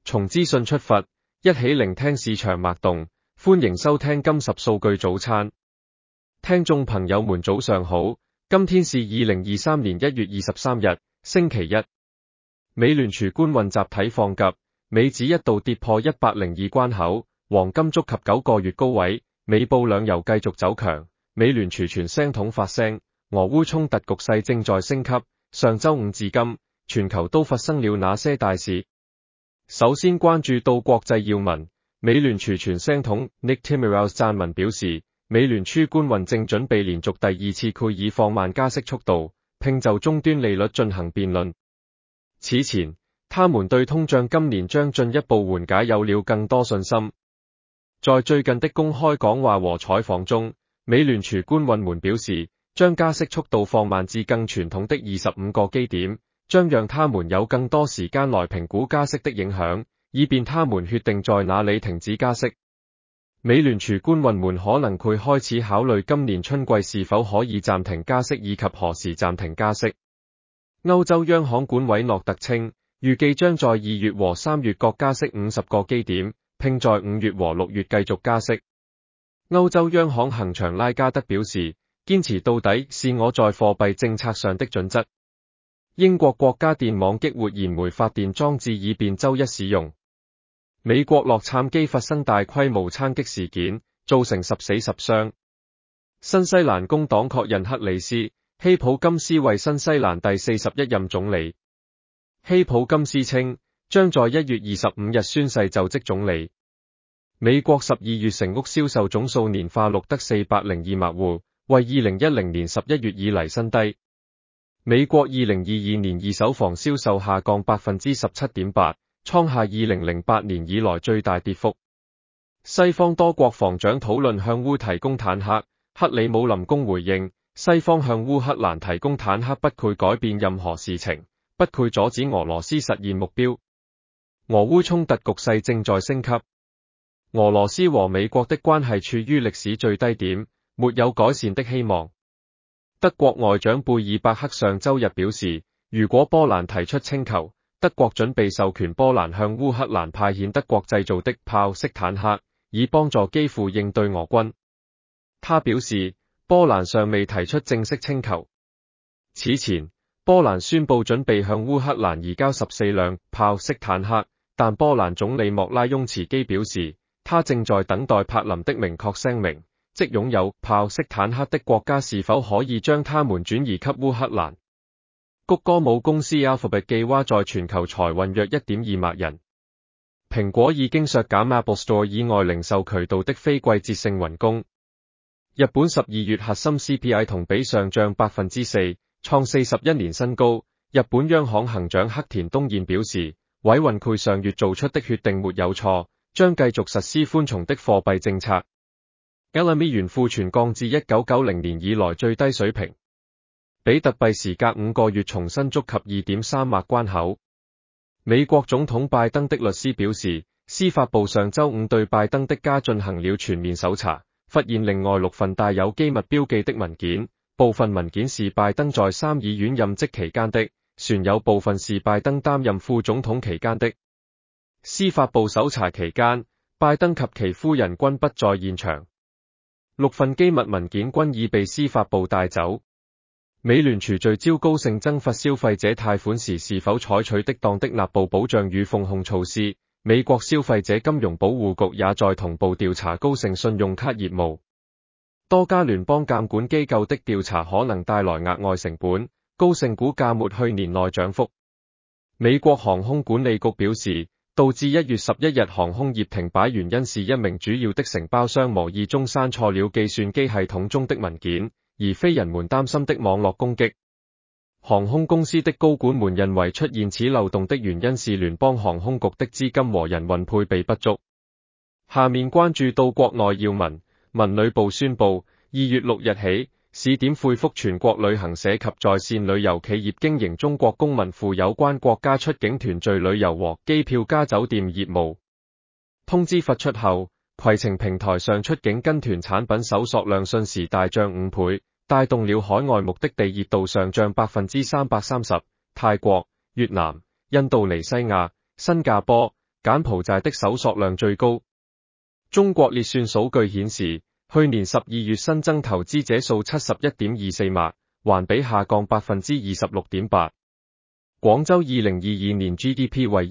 從資訊出發，一起聆聽市場脈動。歡迎收聽金十數據早餐。聽眾朋友們早上好，今天是2023年1月23日，星期一。美聯儲官運集體放鴿，美指一度跌破102關口，黃金觸及9個月高位，美布兩油繼續走強。美聯儲傳聲筒發聲，俄烏衝突局勢正在升級。上周五至今，全球都發生了哪些大事？首先關注到國際要聞，美聯儲傳聲筒 Nick Timiraos 撰文表示，美聯儲官運正準備連續第二次決議放慢加息速度，並就終端利率進行辯論。此前，他們對通脹今年將進一步緩解有了更多信心。在最近的公開講話和採訪中，美聯儲官員們表示，將加息速度放慢至更傳統的25個基點，將讓他們有更多時間來評估加息的影響，以便他們決定在哪裡停止加息。美聯儲官員們可能會開始考慮今年春季是否可以暫停加息以及何時暫停加息。歐洲央行管委諾特稱，預計將在2月和3月各加息50個基點，並在5月和6月繼續加息。歐洲央行行長拉加德表示，堅持到底是我在貨幣政策上的準則。英國國家電網激活燃煤發電裝置以便周一使用。美國洛杉磯發生大規模槍擊事件，造成10死10傷。新西蘭工黨確認克里斯希普金斯為新西蘭第41任總理。希普金斯稱，將在1月25日宣誓就職總理。美國12月成屋銷售總數年化錄得402萬戶，為2010年11月以嚟新低。美國2022年二手房銷售下降 17.8%， 創下2008年以來最大跌幅。西方多國防長討論向烏提供坦克，克里姆林宮回應，西方向烏克蘭提供坦克不會改變任何事情，不會阻止俄羅斯實現目標。俄烏衝突局勢正在升級，俄羅斯和美國的關係處於歷史最低點，沒有改善的希望。德國外長貝爾伯克上周日表示，如果波蘭提出請求，德國準備授權波蘭向烏克蘭派遣德國製造的豹式坦克，以幫助基輔應對俄軍。他表示，波蘭尚未提出正式請求。此前，波蘭宣布準備向烏克蘭移交14輛豹式坦克，但波蘭總理莫拉翁茨基表示，他正在等待柏林的明確聲明，即擁有豹式坦克的國家是否可以將他們轉移給烏克蘭。谷歌母公司 Alphabet 計劃在全球裁運約 1.2 萬人。蘋果已經削減 Apple Store 以外零售渠道的非季節性員工。日本12月核心 CPI 同比上漲 4%， 創41年新高。日本央行行長黑田東彥表示，委員會上月做出的決定沒有錯，將繼續實施寬鬆的貨幣政策。LME 元庫存降至1990年以來最低水平。比特幣時隔5個月重新觸及 2.3 萬關口。美國總統拜登的律師表示，司法部上周五對拜登的家進行了全面搜查，發現另外6份帶有機密標記的文件，部分文件是拜登在參議院任職期間的，船有部分是拜登擔任副總統期間的。司法部搜查期間，拜登及其夫人均不在現場。6份機密文件均已被司法部帶走。美聯儲聚焦高盛增發消費者貸款時是否採取適當的納報保障與風控措施，美國消費者金融保護局也在同步調查高盛信用卡業務。多家聯邦監管機構的調查可能帶來額外成本，高盛股價沒去年內漲幅。美國航空管理局表示，導致1月11日航空業停擺原因是一名主要的承包商無意中刪錯了計算機系統中的文件，而非人們擔心的網絡攻擊。航空公司的高管們認為出現此漏洞的原因是聯邦航空局的資金和人運配備不足。下面關注到國內要聞，文旅部宣布2月6日起，試點恢復全國旅行社及在線旅遊企業經營中國公民赴有關國家出境團聚旅遊和機票加酒店業務。通知發出後，攜程平台上出境跟團產品搜索量瞬時大漲5倍，帶動了海外目的地熱度上漲 330%。泰國、越南、印度尼西亞、新加坡、 柬埔寨的搜索量最高。中國列算數據顯示，去年12月新增投資者數 71.24 萬，環比下降 26.8%。廣州2022年 GDP 為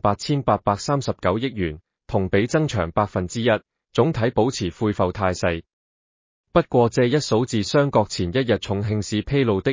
28,839 億元，同比增長 1%， 總體保持恢復態勢。不過這一數字相較前一日重慶市披露的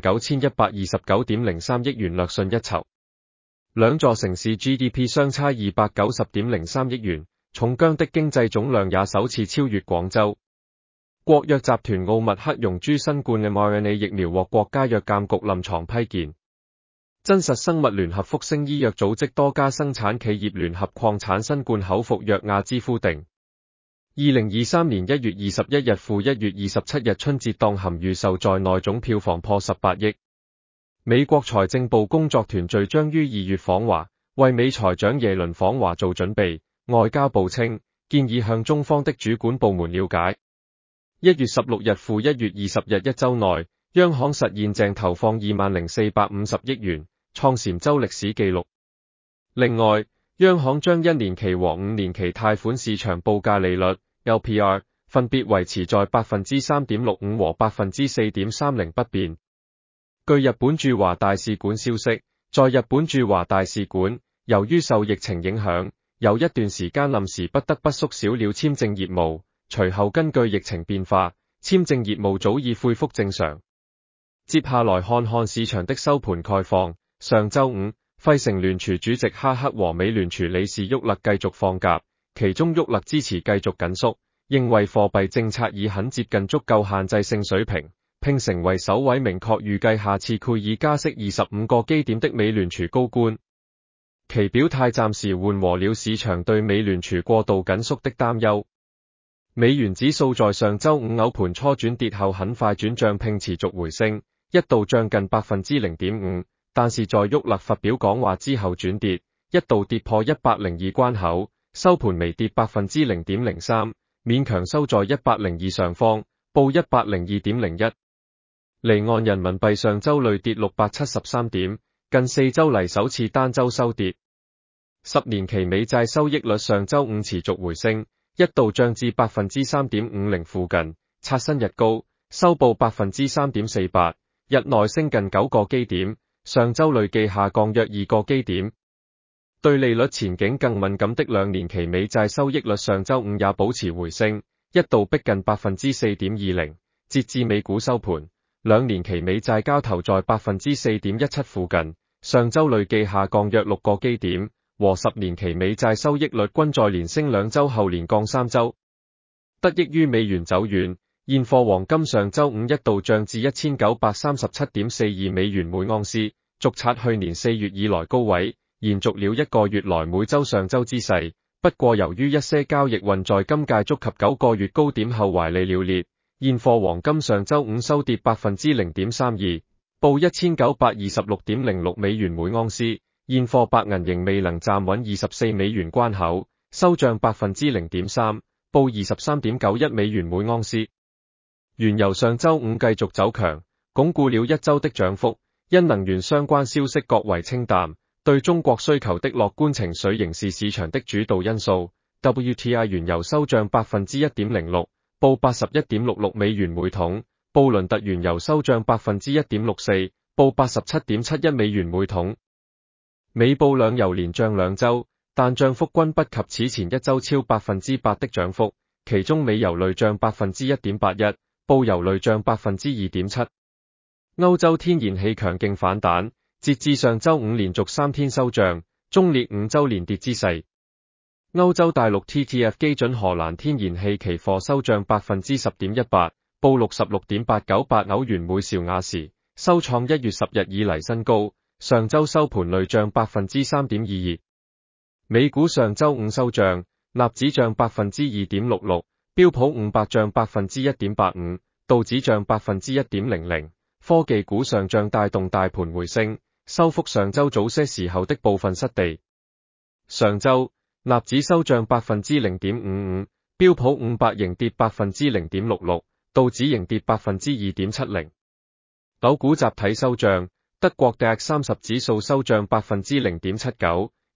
29,129.03 億元略遜一籌。兩座城市 GDP 相差 290.03 億元，重姜的經濟總量也首次超越廣州。國藥集團奧密克戎豬新冠 mRNA 疫苗獲國家藥監局臨床批件。真實生物聯合復星醫藥組織多家生產企業聯合擴產新冠口服藥亞之夫定。2023年1月21日赴1月27日春節檔含預售在內總票房破18億。美國財政部工作團隊將於2月訪華，為美財長耶倫訪華做準備。外交部稱，建議向中方的主管部門了解。1月16日赴1月20日一周內，央行實現淨投放20,450億元，創禪周歷史紀錄。另外，央行將1年期和5年期貸款市場報價利率 LPR 分別維持在 3.65% 和 4.30% 不變。據日本駐華大使館消息，在日本駐華大使館，由於受疫情影響，有一段時間臨時不得不縮小了簽證業務，隨後根據疫情變化，簽證業務早已恢復正常。接下來看看市場的收盤概況。上周五，費城聯儲主席哈克和美聯儲理事沃勒繼續放鴿，其中沃勒支持繼續緊縮，認為貨幣政策已很接近足夠限制性水平，並成為首位明確預計下次蓋爾加息25個基點的美聯儲高官。其表態暫時緩和了市場對美聯儲過度緊縮的擔憂。美元指數在上周五偶盤初轉跌後很快轉漲並持續回升，一度漲近 0.5%， 但是在沃勒發表講話之後轉跌，一度跌破102關口，收盤微跌 0.03%， 勉強收在102上方，報 102.01。離岸人民幣上周累跌673點，近4周嚟首次單周收跌。10年期美債收益率上周五持續回升，一度漲至 3.50% 附近，刷新日高，收報 3.48%， 日內升近9個基點，上周累計下降約2個基點。對利率前景更敏感的2年期美債收益率上周五也保持回升，一度逼近 4.20%， 截至美股收盤，2年期美債交投在 4.17% 附近，上周累計下降約6個基點，和10年期美債收益率均在連升2周後連降3周。得益於美元走軟，現貨黃金上周五一度漲至 1937.42 美元每盎司，續刷去年4月以來高位，延續了1個月來每周上周之勢。不過由於一些交易運在今屆觸及9個月高點後懷利了裂，現貨黃金上周五收跌 0.32%， 報 1926.06 美元每盎司。現貨白銀仍未能站穩24美元關口，收漲 0.3%， 報 23.91 美元每盎司。原油上周五繼續走強，鞏固了一周的漲幅，因能源相關消息較為清淡，對中國需求的樂觀情緒仍是市場的主導因素。WTI 原油收漲 1.06%， 報 81.66 美元每桶。布倫特原油收漲 1.64%， 報 87.71 美元每桶。美布兩油連漲2周，但漲幅均不及此前一周超 8% 的漲幅，其中美油累漲 1.81%， 布油累漲 2.7%。歐洲天然氣強勁反彈，截至上周五連續3天收漲，終列5周連跌之勢。歐洲大陸 TTF 基準荷蘭天然氣期貨收漲 10.18%， 報 66.898 歐元每兆瓦時，收創1月10日以嚟新高。上周收盤累漲 3.22%。美股上周五收漲，納指漲 2.66%， 標普500漲 1.85%， 道指漲 1.00%。科技股上漲帶動大盤回升，收復上周早些時候的部分失地。上周納指收漲 0.55%， 標普500仍跌 0.66%， 道指仍跌 2.70%。紐股集體收漲。德國 DAX 30指數收漲 0.79%，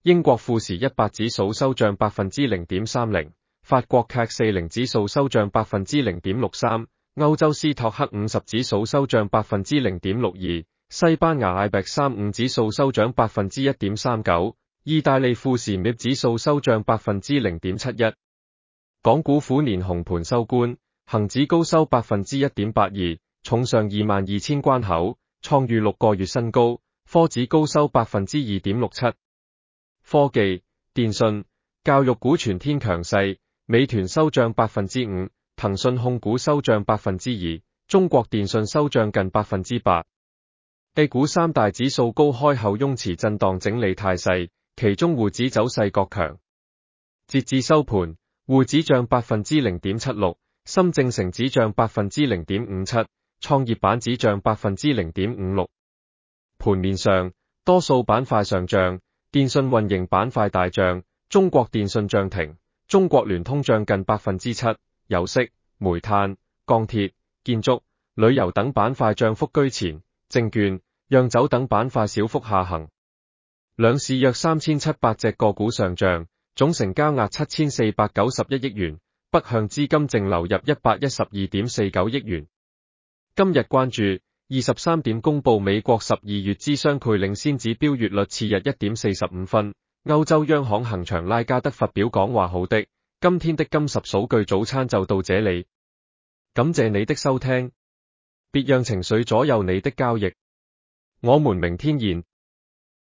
英國富時100指數收漲 0.30%， 法國CAC 40指數收漲 0.63%， 歐洲斯托克50指數收漲 0.62%， 西班牙 IBEX 35指數收漲 1.39%， 意大利富時 MIB 指數收漲 0.71%。港股虎年紅盤收官，恒指高收 1.82%， 重上22,000關口，創逾6個月新高，科指高收 2.67%。科技、電訊、教育股全天強勢，美團收漲 5%， 騰訊控股收漲 2%， 中國電信收漲近 8%。A 股三大指數高開後雍持震盪整理態勢，其中滬指走勢各強。截至收盤，滬指漲 0.76%， 深證成指漲 0.57%， 創業板指漲 0.56%。盤面上，多數板塊上漲，電信運營板塊大漲，中國電信漲停，中國聯通漲近 7%， 有色、煤炭、鋼鐵、建築、旅遊等板塊漲幅居前，證券、釀酒等板塊小幅下行。兩市約3700隻個股上漲，總成交額7491億元，北向資金淨流入 112.49 億元。今日關注23點公布美國12月芝商配領先指標月率次日1點45分，歐洲央行行長拉加德發表講話。好的，今天的金10數據早餐就到這裡，感謝你的收聽，別讓情緒左右你的交易，我們明天見。